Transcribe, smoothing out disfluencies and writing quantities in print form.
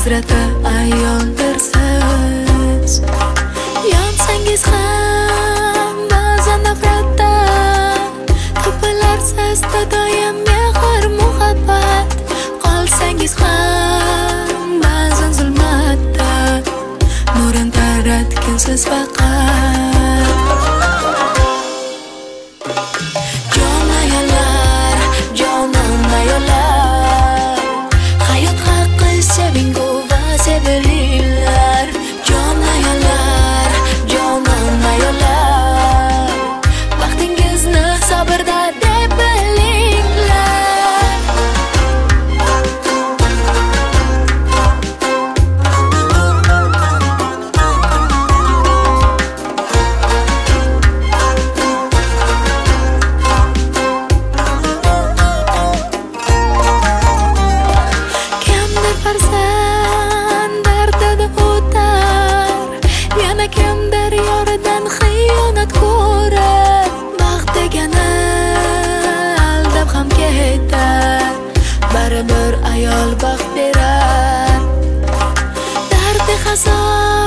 hazrati ayoldir siz. Yonsangiz ham ba'zan nafratdan, topilarsiz doim mehr muhabbat. Qolsangiz ham ba'zan zulmatda, nurin taratgansiz faqat. Jon ayollar, jonon ayollar, hayot haqqi sevingu va sevilinglar. Jon ayollar, jonon ayollar, vaqtingizni sabrda deb bilinglar. Kimdir farzand dardida o'tar, yana kimdir yoridan xiyonat ko'rar. Baxt degani aldab ham ketar, baribir ayol baxt berar. Dardi hazon